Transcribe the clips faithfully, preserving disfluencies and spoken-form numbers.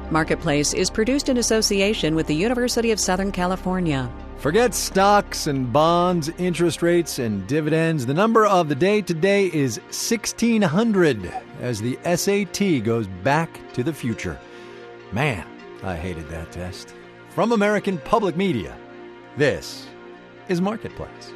Marketplace is produced in association with the University of Southern California. Forget stocks and bonds, interest rates and dividends. The number of the day today is sixteen hundred as the S A T goes back to the future. Man, I hated that test. From American Public Media, this is Marketplace.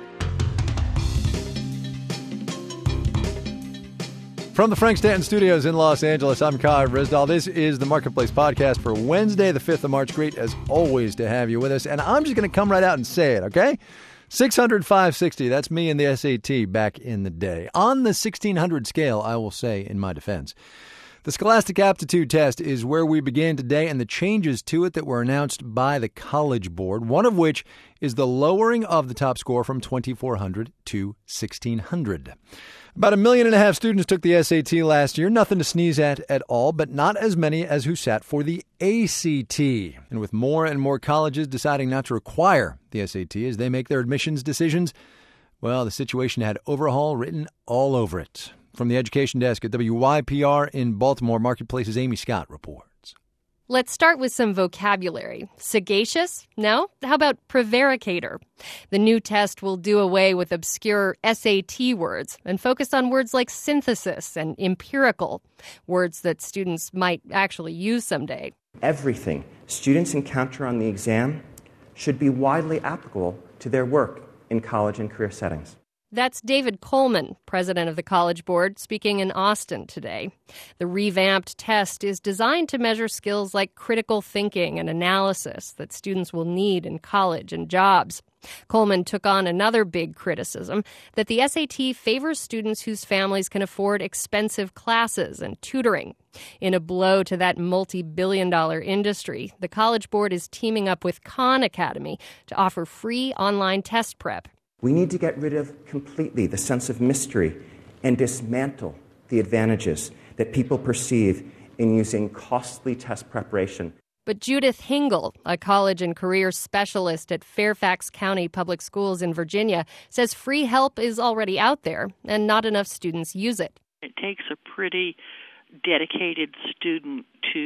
From the Frank Stanton Studios in Los Angeles, I'm Kai Risdall. This is the Marketplace podcast for Wednesday, the fifth of March. Great, as always, to have you with us. And I'm just going to come right out and say it, okay? six hundred, five sixty, that's me and the S A T back in the day. On the sixteen hundred scale, I will say, in my defense, the Scholastic Aptitude Test is where we began today, and the changes to it that were announced by the College Board, one of which is the lowering of the top score from twenty-four hundred to sixteen hundred. About a million and a half students took the S A T last year. Nothing to sneeze at at all, but not as many as who sat for the A C T. And with more and more colleges deciding not to require the S A T as they make their admissions decisions, well, the situation had overhaul written all over it. From the Education Desk at W Y P R in Baltimore, Marketplace's Amy Scott reports. Let's start with some vocabulary. Sagacious? No? How about prevaricator? The new test will do away with obscure S A T words and focus on words like synthesis and empirical, words that students might actually use someday. Everything students encounter on the exam should be widely applicable to their work in college and career settings. That's David Coleman, president of the College Board, speaking in Austin today. The revamped test is designed to measure skills like critical thinking and analysis that students will need in college and jobs. Coleman took on another big criticism, that the S A T favors students whose families can afford expensive classes and tutoring. In a blow to that multi-billion dollar industry, the College Board is teaming up with Khan Academy to offer free online test prep. We need to get rid of completely the sense of mystery and dismantle the advantages that people perceive in using costly test preparation. But Judith Hingle, a college and career specialist at Fairfax County Public Schools in Virginia, says free help is already out there and not enough students use it. It takes a pretty dedicated student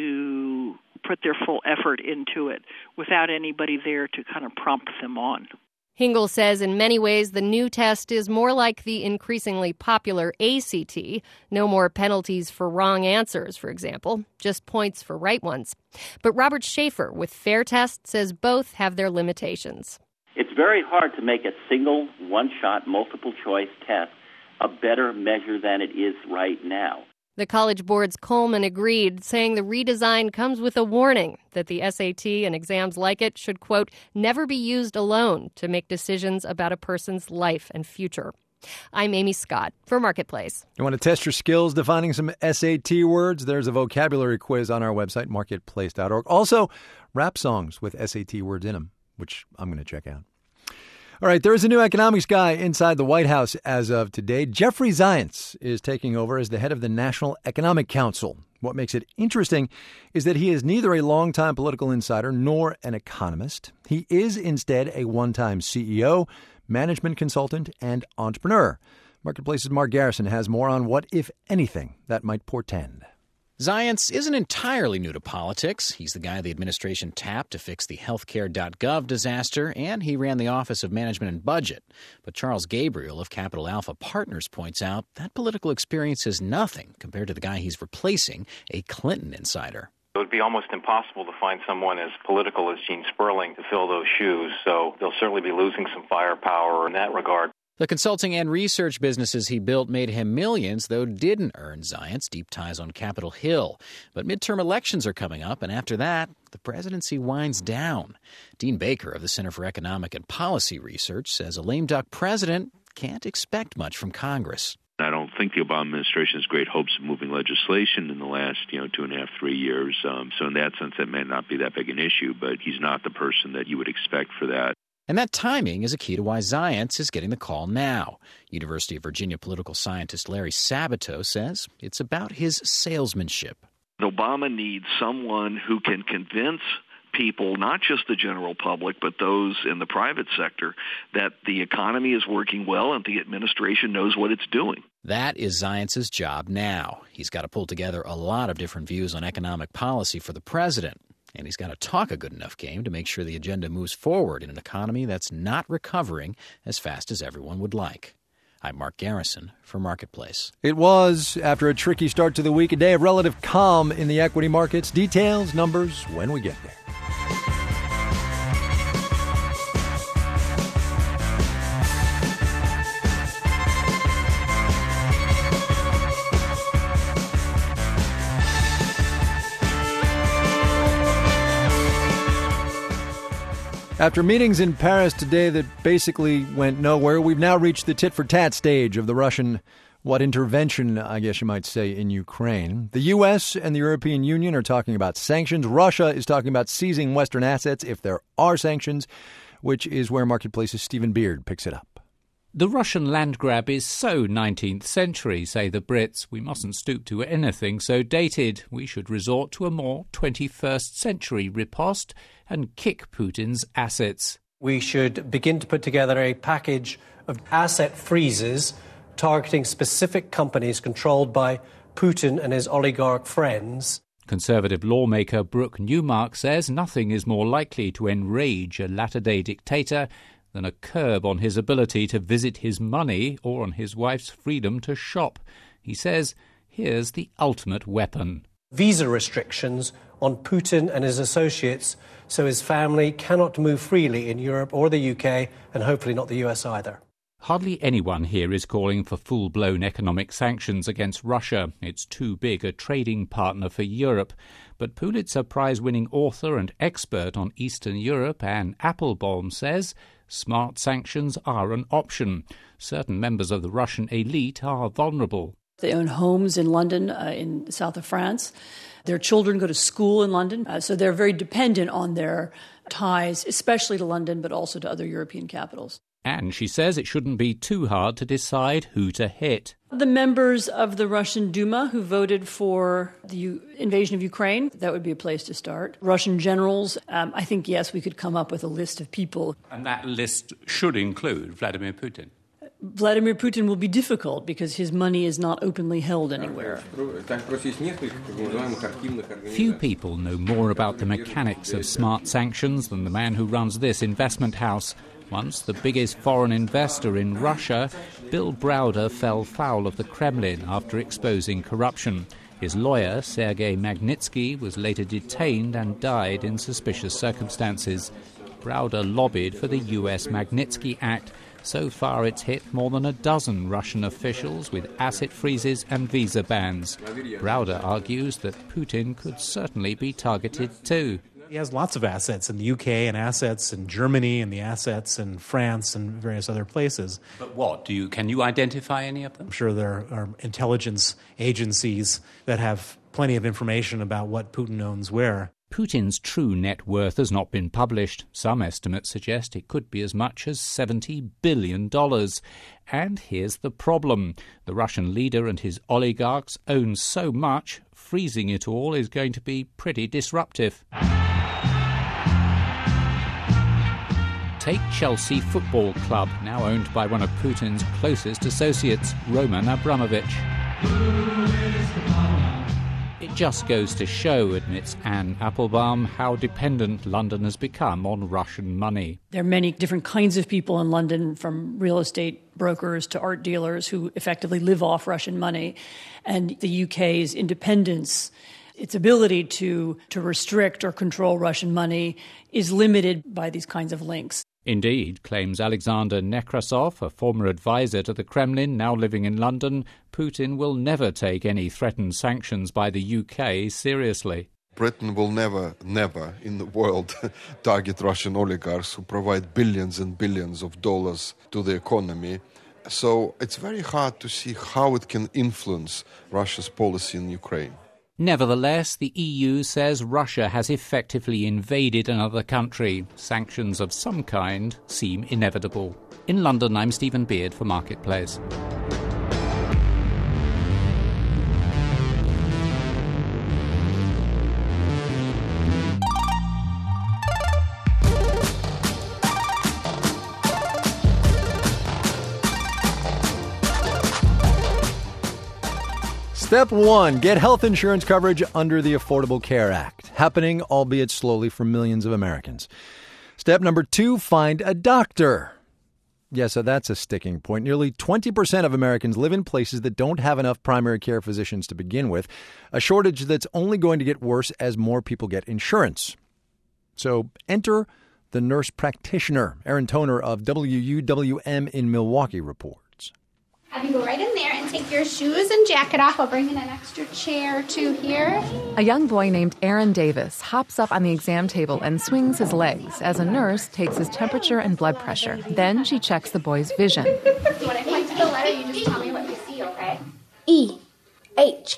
to put their full effort into it without anybody there to kind of prompt them on. Hingle says in many ways the new test is more like the increasingly popular A C T. No more penalties for wrong answers, for example, just points for right ones. But Robert Schaefer with Fair Test says both have their limitations. It's very hard to make a single, one-shot, multiple-choice test a better measure than it is right now. The College Board's Coleman agreed, saying the redesign comes with a warning that the S A T and exams like it should, quote, never be used alone to make decisions about a person's life and future. I'm Amy Scott for Marketplace. You want to test your skills defining some S A T words? There's a vocabulary quiz on our website, marketplace dot org. Also, rap songs with S A T words in them, which I'm going to check out. All right, there is a new economics guy inside the White House as of today. Jeffrey Zients is taking over as the head of the National Economic Council. What makes it interesting is that he is neither a longtime political insider nor an economist. He is instead a one-time C E O, management consultant, and entrepreneur. Marketplace's Mark Garrison has more on what, if anything, that might portend. Zients isn't entirely new to politics. He's the guy the administration tapped to fix the healthcare dot gov disaster, and he ran the Office of Management and Budget. But Charles Gabriel of Capital Alpha Partners points out that political experience is nothing compared to the guy he's replacing, a Clinton insider. It would be almost impossible to find someone as political as Gene Sperling to fill those shoes, so they'll certainly be losing some firepower in that regard. The consulting and research businesses he built made him millions, though didn't earn Zients deep ties on Capitol Hill. But midterm elections are coming up, and after that, the presidency winds down. Dean Baker of the Center for Economic and Policy Research says a lame duck president can't expect much from Congress. I don't think the Obama administration has great hopes of moving legislation in the last, you know, two and a half, three years. Um, so in that sense, that may not be that big an issue, but he's not the person that you would expect for that. And that timing is a key to why Zients is getting the call now. University of Virginia political scientist Larry Sabato says it's about his salesmanship. Obama needs someone who can convince people, not just the general public, but those in the private sector, that the economy is working well and the administration knows what it's doing. That is Zients's job now. He's got to pull together a lot of different views on economic policy for the president. And he's got to talk a good enough game to make sure the agenda moves forward in an economy that's not recovering as fast as everyone would like. I'm Mark Garrison for Marketplace. It was, after a tricky start to the week, a day of relative calm in the equity markets. Details, numbers, when we get there. After meetings in Paris today that basically went nowhere, we've now reached the tit-for-tat stage of the Russian, what, intervention, I guess you might say, in Ukraine. The U S and the European Union are talking about sanctions. Russia is talking about seizing Western assets if there are sanctions, which is where Marketplace's Stephen Beard picks it up. The Russian land grab is so nineteenth century, say the Brits. We mustn't stoop to anything so dated. We should resort to a more twenty-first century riposte and kick Putin's assets. We should begin to put together a package of asset freezes targeting specific companies controlled by Putin and his oligarch friends. Conservative lawmaker Brooke Newmark says nothing is more likely to enrage a latter-day dictator than a curb on his ability to visit his money or on his wife's freedom to shop. He says, here's the ultimate weapon. Visa restrictions on Putin and his associates so his family cannot move freely in Europe or the U K, and hopefully not the U S either. Hardly anyone here is calling for full-blown economic sanctions against Russia. It's too big a trading partner for Europe. But Pulitzer Prize-winning author and expert on Eastern Europe, Anne Applebaum, says smart sanctions are an option. Certain members of the Russian elite are vulnerable. They own homes in London, uh, in the south of France. Their children go to school in London, uh, so they're very dependent on their ties, especially to London, but also to other European capitals. And she says it shouldn't be too hard to decide who to hit. The members of the Russian Duma who voted for the U- invasion of Ukraine, that would be a place to start. Russian generals, um, I think, yes, we could come up with a list of people. And that list should include Vladimir Putin. Vladimir Putin will be difficult because his money is not openly held anywhere. Few people know more about the mechanics of smart sanctions than the man who runs this investment house. Once the biggest foreign investor in Russia, Bill Browder fell foul of the Kremlin after exposing corruption. His lawyer, Sergei Magnitsky, was later detained and died in suspicious circumstances. Browder lobbied for the U S Magnitsky Act. So far it's hit more than a dozen Russian officials with asset freezes and visa bans. Browder argues that Putin could certainly be targeted too. He has lots of assets in the U K and assets in Germany and the assets in France and various other places. But what? Do you can you identify any of them? I'm sure there are intelligence agencies that have plenty of information about what Putin owns where. Putin's true net worth has not been published. Some estimates suggest it could be as much as seventy billion dollars. And here's the problem. The Russian leader and his oligarchs own so much, freezing it all is going to be pretty disruptive. Take Chelsea Football Club, now owned by one of Putin's closest associates, Roman Abramovich. It just goes to show, admits Anne Applebaum, how dependent London has become on Russian money. There are many different kinds of people in London, from real estate brokers to art dealers, who effectively live off Russian money. And the U K's independence, its ability to, to restrict or control Russian money, is limited by these kinds of links. Indeed, claims Alexander Nekrasov, a former advisor to the Kremlin, now living in London, Putin will never take any threatened sanctions by the U K seriously. Britain will never, never in the world target Russian oligarchs who provide billions and billions of dollars to the economy. So it's very hard to see how it can influence Russia's policy in Ukraine. Nevertheless, the E U says Russia has effectively invaded another country. Sanctions of some kind seem inevitable. In London, I'm Stephen Beard for Marketplace. Step one, get health insurance coverage under the Affordable Care Act, happening, albeit slowly, for millions of Americans. Step number two, find a doctor. Yeah, so that's a sticking point. Nearly twenty percent of Americans live in places that don't have enough primary care physicians to begin with, a shortage that's only going to get worse as more people get insurance. So enter the nurse practitioner. Erin Toner of W U W M in Milwaukee reports. Have you go right in there and take your shoes and jacket off. I'll bring in an extra chair or two here. A young boy named Aaron Davis hops up on the exam table and swings his legs as a nurse takes his temperature and blood pressure. Then she checks the boy's vision. So when I point to the letter, you just tell me what you see, okay? E, H,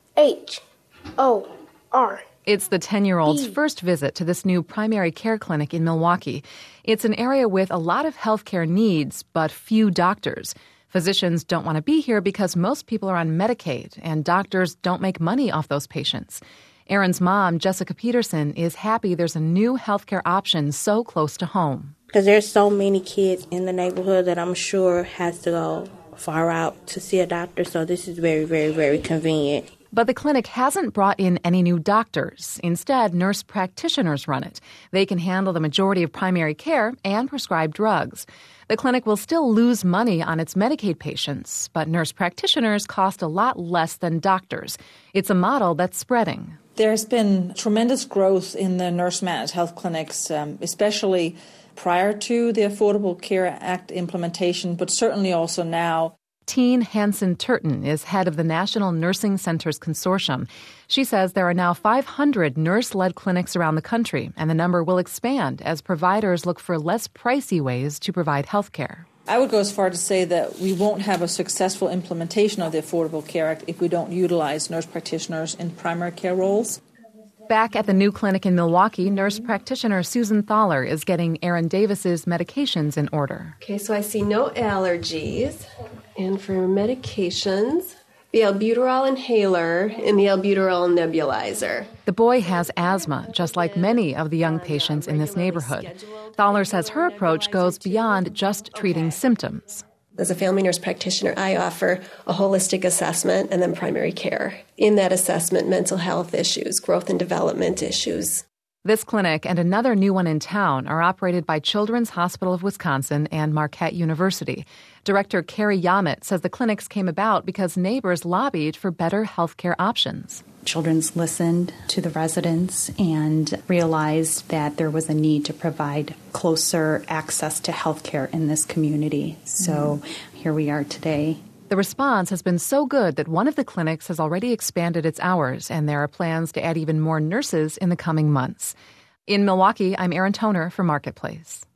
H, O, R. It's the ten-year-old's first visit to this new primary care clinic in Milwaukee. It's an area with a lot of healthcare needs, but few doctors. Physicians don't want to be here because most people are on Medicaid, and doctors don't make money off those patients. Aaron's mom, Jessica Peterson, is happy there's a new healthcare option so close to home. Because there's so many kids in the neighborhood that I'm sure has to go far out to see a doctor, so this is very, very, very convenient. But the clinic hasn't brought in any new doctors. Instead, nurse practitioners run it. They can handle the majority of primary care and prescribe drugs. The clinic will still lose money on its Medicaid patients, but nurse practitioners cost a lot less than doctors. It's a model that's spreading. There's been tremendous growth in the nurse-managed health clinics, um, especially prior to the Affordable Care Act implementation, but certainly also now. Teen Hansen-Turton is head of the National Nursing Centers Consortium. She says there are now five hundred nurse-led clinics around the country, and the number will expand as providers look for less pricey ways to provide health care. I would go as far to say that we won't have a successful implementation of the Affordable Care Act if we don't utilize nurse practitioners in primary care roles. Back at the new clinic in Milwaukee, nurse practitioner Susan Thaler is getting Aaron Davis's medications in order. Okay, so I see no allergies. And for medications, the albuterol inhaler and the albuterol nebulizer. The boy has asthma, just like many of the young patients in this neighborhood. Thaler says her approach goes beyond just treating symptoms. As a family nurse practitioner, I offer a holistic assessment and then primary care. In that assessment, mental health issues, growth and development issues. This clinic and another new one in town are operated by Children's Hospital of Wisconsin and Marquette University. Director Carrie Yamet says the clinics came about because neighbors lobbied for better health care options. Children's listened to the residents and realized that there was a need to provide closer access to health care in this community. So mm-hmm. here we are today. The response has been so good that one of the clinics has already expanded its hours, and there are plans to add even more nurses in the coming months. In Milwaukee, I'm Erin Toner for Marketplace.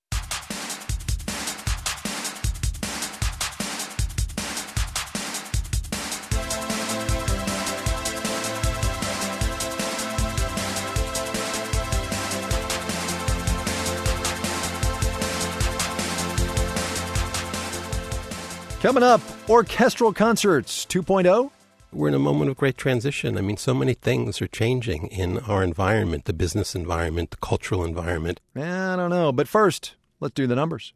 Coming up, orchestral concerts two point oh. We're in a moment of great transition. I mean, so many things are changing in our environment, the business environment, the cultural environment. I don't know. But first, let's do the numbers.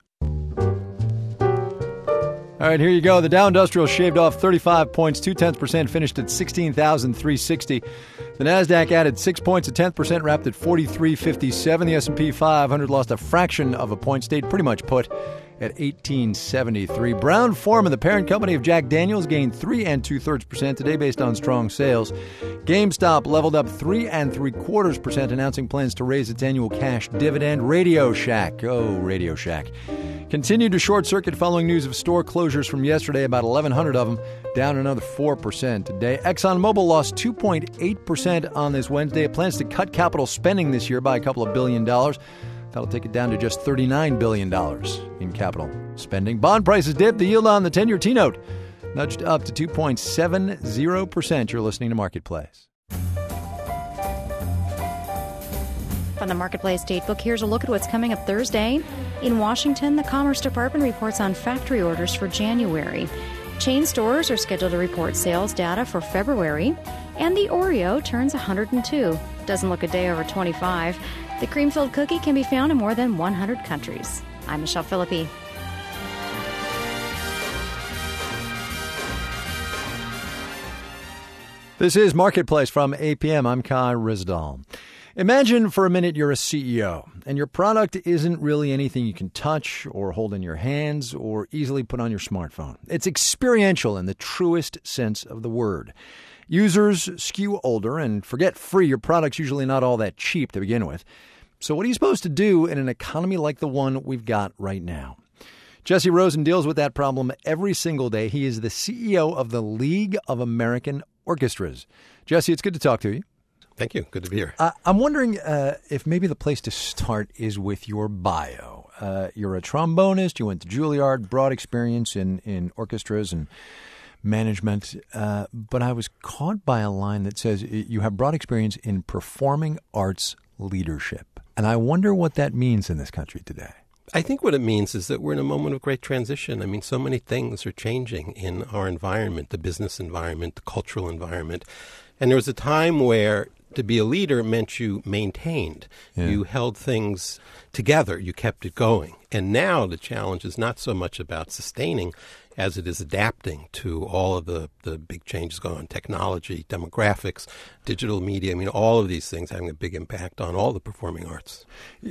All right, here you go. The Dow Industrial shaved off thirty-five points, two-tenths percent, finished at sixteen thousand three hundred sixty. The Nasdaq added six points, a tenth percent, wrapped at forty-three fifty-seven. The S and P five hundred lost a fraction of a point, stayed pretty much put at eighteen seventy-three. Brown-Forman, the parent company of Jack Daniels, gained three and two-thirds percent today based on strong sales. GameStop leveled up three and three-quarters percent, announcing plans to raise its annual cash dividend. Radio Shack, oh, Radio Shack, continued to short-circuit following news of store closures from yesterday, about eleven hundred of them, down another four percent today. ExxonMobil lost two point eight percent on this Wednesday. It plans to cut capital spending this year by a couple of billion dollars. That'll take it down to just thirty-nine billion dollars in capital spending. Bond prices dipped. The yield on the ten-year T-note nudged up to two point seven zero percent. You're listening to Marketplace. From the Marketplace Datebook, here's a look at what's coming up Thursday. In Washington, the Commerce Department reports on factory orders for January. Chain stores are scheduled to report sales data for February. And the Oreo turns one hundred two. Doesn't look a day over twenty-five. The cream-filled cookie can be found in more than one hundred countries. I'm Michelle Philippi. This is Marketplace from eight p.m. I'm Kai Ryssdal. Imagine for a minute you're a C E O, and your product isn't really anything you can touch or hold in your hands or easily put on your smartphone. It's experiential in the truest sense of the word. Users skew older, and forget free, your product's usually not all that cheap to begin with. So what are you supposed to do in an economy like the one we've got right now? Jesse Rosen deals with that problem every single day. He is the C E O of the League of American Orchestras. Jesse, it's good to talk to you. Thank you. Good to be here. Uh, I'm wondering uh, if maybe the place to start is with your bio. Uh, you're a trombonist. You went to Juilliard, broad experience in, in orchestras and management. Uh, but I was caught by a line that says you have broad experience in performing arts leadership. And I wonder what that means in this country today. I think what it means is that we're in a moment of great transition. I mean, so many things are changing in our environment, the business environment, the cultural environment. And there was a time where to be a leader meant you maintained. Yeah. You held things together. You kept it going. And now the challenge is not so much about sustaining as it is adapting to all of the, the big changes going on, technology, demographics, digital media. I mean, all of these things having a big impact on all the performing arts.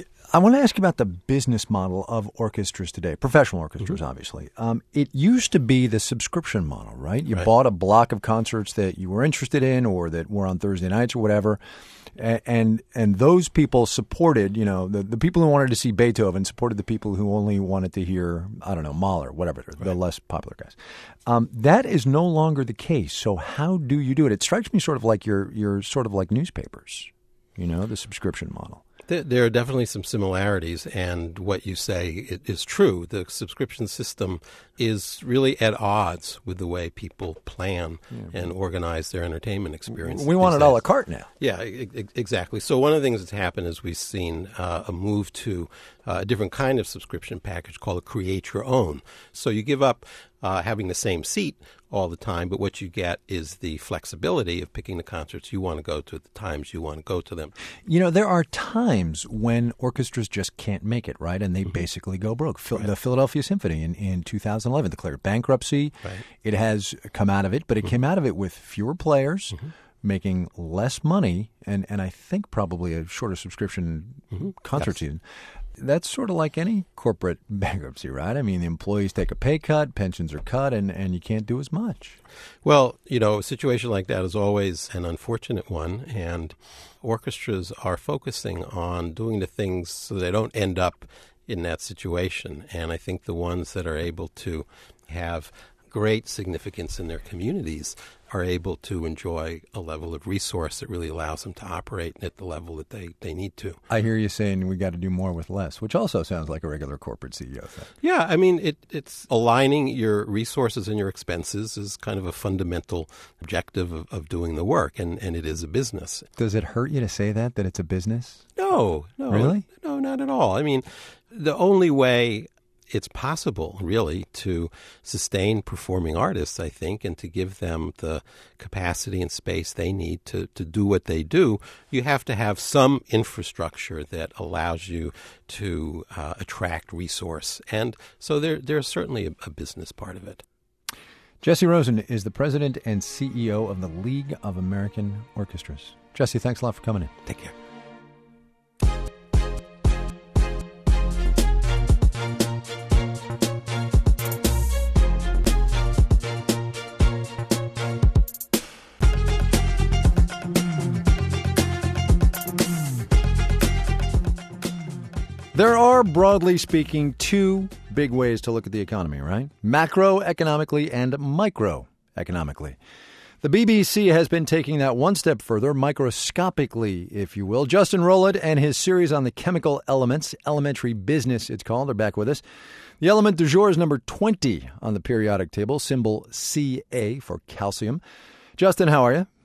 I want to ask you about the business model of orchestras today, professional orchestras, mm-hmm. obviously. Um, it used to be the subscription model, right? You right. bought a block of concerts that you were interested in or that were on Thursday nights or whatever, and and, and those people supported, you know, the, the people who wanted to see Beethoven supported the people who only wanted to hear, I don't know, Mahler, whatever, right. the less popular guys. Um, that is no longer the case. So how do you do it? It strikes me sort of like you're, you're sort of like newspapers, you know, the subscription model. There are definitely some similarities, and what you say is true. The subscription system is really at odds with the way people plan yeah. and organize their entertainment experience. We want it a la carte now. Yeah, e- exactly. So one of the things that's happened is we've seen uh, a move to uh, a different kind of subscription package called a create your own. So you give up uh, having the same seat all the time, but what you get is the flexibility of picking the concerts you want to go to at the times you want to go to them. You know, there are times when orchestras just can't make it, right? And they mm-hmm. basically go broke. Right. The Philadelphia Symphony in, in two thousand eleven declared bankruptcy. Right. It has come out of it, but it mm-hmm. came out of it with fewer players, mm-hmm. making less money, and, and I think probably a shorter subscription mm-hmm. concert yes. season. That's sort of like any corporate bankruptcy, right? I mean, the employees take a pay cut, pensions are cut, and, and you can't do as much. Well, you know, a situation like that is always an unfortunate one, and orchestras are focusing on doing the things so they don't end up in that situation. And I think the ones that are able to have great significance in their communities are able to enjoy a level of resource that really allows them to operate at the level that they, they need to. I hear you saying we got to do more with less, which also sounds like a regular corporate C E O thing. Yeah, I mean, it, it's aligning your resources and your expenses is kind of a fundamental objective of, of doing the work, and, and it is a business. Does it hurt you to say that, that it's a business? No, no. Really? No, not at all. I mean, the only way it's possible, really, to sustain performing artists, I think, and to give them the capacity and space they need to, to do what they do, you have to have some infrastructure that allows you to uh, attract resource. And so there, there's certainly a, a business part of it. Jesse Rosen is the president and C E O of the League of American Orchestras. Jesse, thanks a lot for coming in. Take care. There are, broadly speaking, two big ways to look at the economy, right? Macroeconomically and microeconomically. The B B C has been taking that one step further, microscopically, if you will. Justin Rowland and his series on the chemical elements, Elementary Business it's called, are back with us. The element du jour is number twenty on the periodic table, symbol C A for calcium. Justin, how are you?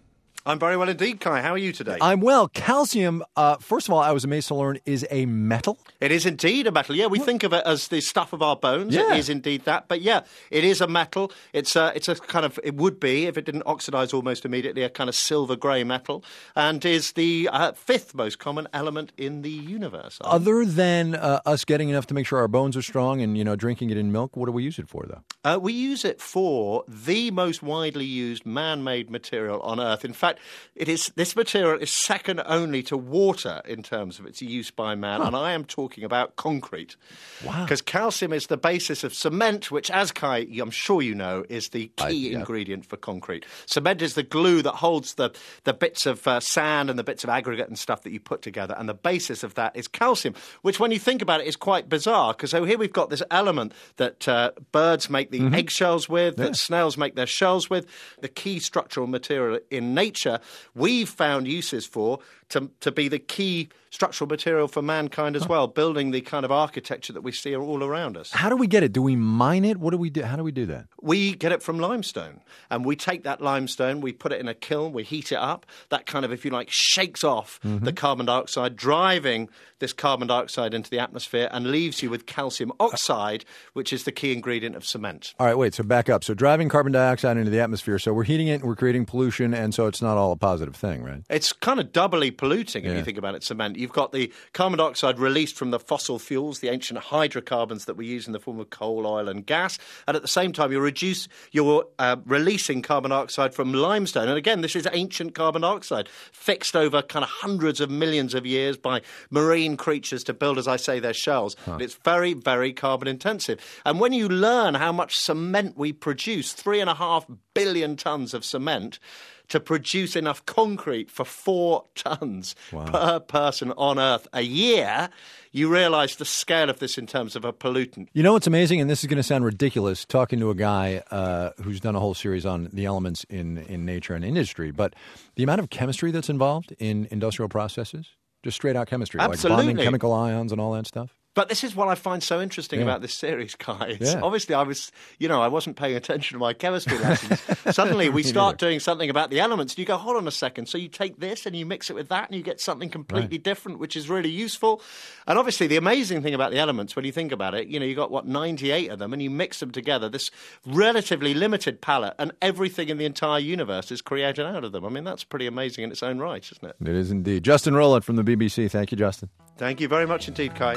I'm very well indeed, Kai. How are you today? I'm well. Calcium, uh, first of all, I was amazed to learn, is a metal. It is indeed a metal. Yeah, we what? think of it as the stuff of our bones. Yeah. It is indeed that. But yeah, it is a metal. It's a, it's a kind of, it would be, if it didn't oxidize almost immediately, a kind of silver-grey metal, and is the uh, fifth most common element in the universe. Other than uh, us getting enough to make sure our bones are strong and, you know, drinking it in milk, what do we use it for, though? Uh, we use it for the most widely used man-made material on Earth. In fact, it is this material is second only to water in terms of its use by man, huh. and I am talking about concrete. Wow. Because calcium is the basis of cement, which, as Kai, I'm sure you know, is the key I, yeah. ingredient for concrete. Cement is the glue that holds the, the bits of uh, sand and the bits of aggregate and stuff that you put together, and the basis of that is calcium, which, when you think about it, is quite bizarre, because so here we've got this element that uh, birds make the mm-hmm. eggshells with, yeah. that snails make their shells with, the key structural material in nature, we've found uses for to, to be the key structural material for mankind as well, building the kind of architecture that we see all around us. How do we get it? Do we mine it? What do we do? How do we do that? We get it from limestone, and we take that limestone, we put it in a kiln, we heat it up. That kind of, if you like, shakes off mm-hmm. the carbon dioxide, driving this carbon dioxide into the atmosphere, and leaves you with calcium oxide, which is the key ingredient of cement. All right, wait, so back up. So driving carbon dioxide into the atmosphere, so we're heating it and we're creating pollution, and so it's not all a positive thing, right? It's kind of doubly polluting if yeah. you think about it, cement. You've got the carbon dioxide released from the fossil fuels, the ancient hydrocarbons that we use in the form of coal, oil and gas, and at the same time you reduce, you're uh, releasing carbon dioxide from limestone. And again, this is ancient carbon dioxide, fixed over kind of hundreds of millions of years by marine creatures to build, as I say, their shells. Huh. It's very, very carbon intensive. And when you learn how much cement we produce, three and a half billion tons of cement, to produce enough concrete for four tons wow. per person on Earth a year, you realize the scale of this in terms of a pollutant. You know what's amazing, and this is going to sound ridiculous, talking to a guy uh, who's done a whole series on the elements in, in nature and industry, but the amount of chemistry that's involved in industrial processes, just straight out chemistry, Absolutely. like bonding chemical ions and all that stuff. But this is what I find so interesting yeah. about this series, guys. Yeah. Obviously, I was, you know, I wasn't paying attention to my chemistry lessons. Suddenly, we start doing something about the elements, and you go, hold on a second. So you take this and you mix it with that, and you get something completely right. different, which is really useful. And obviously, the amazing thing about the elements, when you think about it, you know, you got, what, ninety-eight of them, and you mix them together, this relatively limited palette, and everything in the entire universe is created out of them. I mean, that's pretty amazing in its own right, isn't it? It is indeed. Justin Rowland from the B B C. Thank you, Justin. Thank you very much indeed, Kai.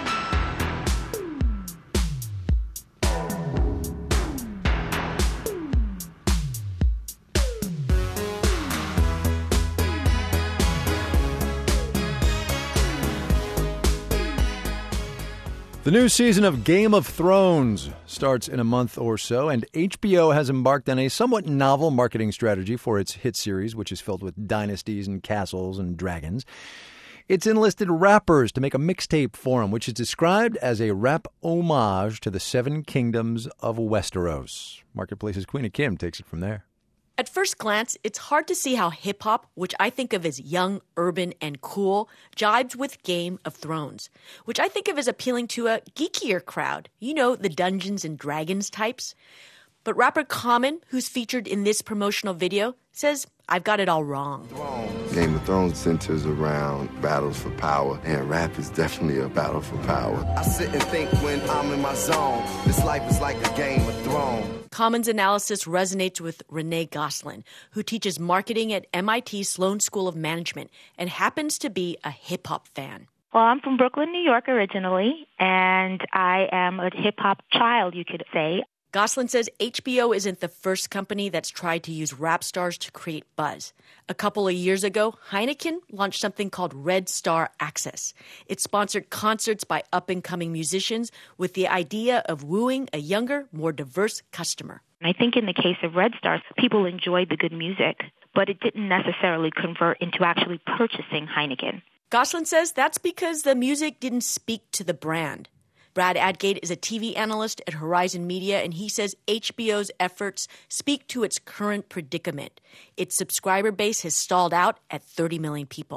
The new season of Game of Thrones starts in a month or so, and H B O has embarked on a somewhat novel marketing strategy for its hit series, which is filled with dynasties and castles and dragons. It's enlisted rappers to make a mixtape for them, which is described as a rap homage to the Seven Kingdoms of Westeros. Marketplace's Queena Kim takes it from there. At first glance, it's hard to see how hip-hop, which I think of as young, urban, and cool, jibes with Game of Thrones, which I think of as appealing to a geekier crowd. You know, the Dungeons and Dragons types. But rapper Common, who's featured in this promotional video, says, I've got it all wrong. Game of Thrones centers around battles for power, and rap is definitely a battle for power. I sit and think when I'm in my zone, this life is like a Game of Thrones. Common's analysis resonates with Renee Gosselin, who teaches marketing at M I T Sloan School of Management and happens to be a hip-hop fan. Well, I'm from Brooklyn, New York originally, and I am a hip-hop child, you could say. Gosselin says H B O isn't the first company that's tried to use rap stars to create buzz. A couple of years ago, Heineken launched something called Red Star Access. It sponsored concerts by up-and-coming musicians with the idea of wooing a younger, more diverse customer. I think in the case of Red Star, people enjoyed the good music, but it didn't necessarily convert into actually purchasing Heineken. Gosselin says that's because the music didn't speak to the brand. Brad Adgate is a T V analyst at Horizon Media, and he says H B O's efforts speak to its current predicament. Its subscriber base has stalled out at thirty million people.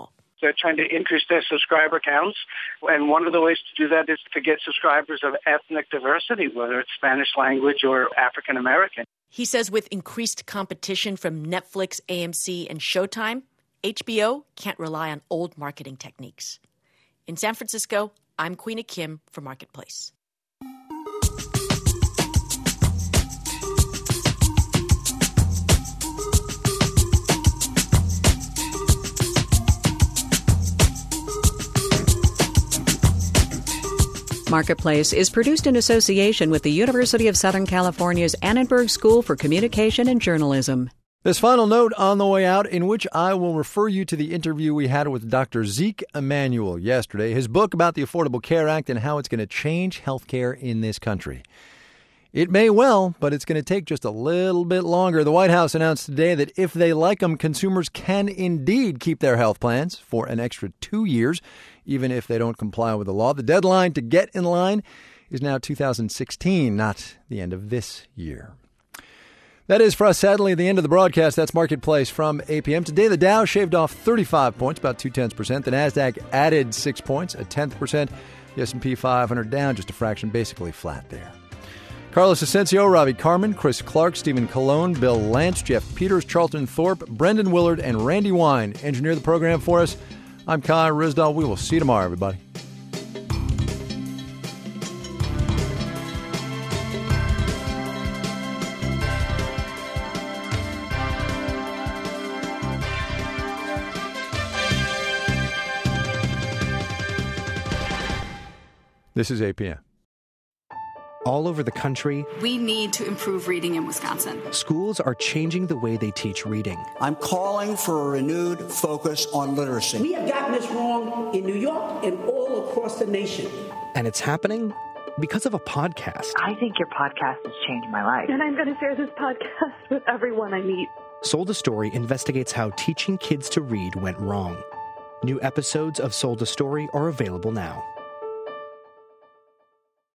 They're trying to increase their subscriber counts, and one of the ways to do that is to get subscribers of ethnic diversity, whether it's Spanish language or African American. He says with increased competition from Netflix, A M C, and Showtime, H B O can't rely on old marketing techniques. In San Francisco, I'm Queena Kim for Marketplace. Marketplace is produced in association with the University of Southern California's Annenberg School for Communication and Journalism. This final note on the way out, in which I will refer you to the interview we had with Doctor Zeke Emanuel yesterday, his book about the Affordable Care Act and how it's going to change health care in this country. It may well, but it's going to take just a little bit longer. The White House announced today that if they like them, consumers can indeed keep their health plans for an extra two years, even if they don't comply with the law. The deadline to get in line is now two thousand sixteen, not the end of this year. That is, for us, sadly, the end of the broadcast. That's Marketplace from eight p.m. Today, the Dow shaved off thirty-five points, about two-tenths percent. The Nasdaq added six points, a tenth percent. The S and P five hundred down just a fraction, basically flat there. Carlos Asensio, Ravi Carmen, Chris Clark, Stephen Colon, Bill Lance, Jeff Peters, Charlton Thorpe, Brendan Willard, and Randy Wine engineer the program for us. I'm Kai Ryssdal. We will see you tomorrow, everybody. This is eight p.m. All over the country, we need to improve reading in Wisconsin. Schools are changing the way they teach reading. I'm calling for a renewed focus on literacy. We have gotten this wrong in New York and all across the nation. And it's happening because of a podcast. I think your podcast has changed my life. And I'm going to share this podcast with everyone I meet. Sold a Story investigates how teaching kids to read went wrong. New episodes of Sold a Story are available now.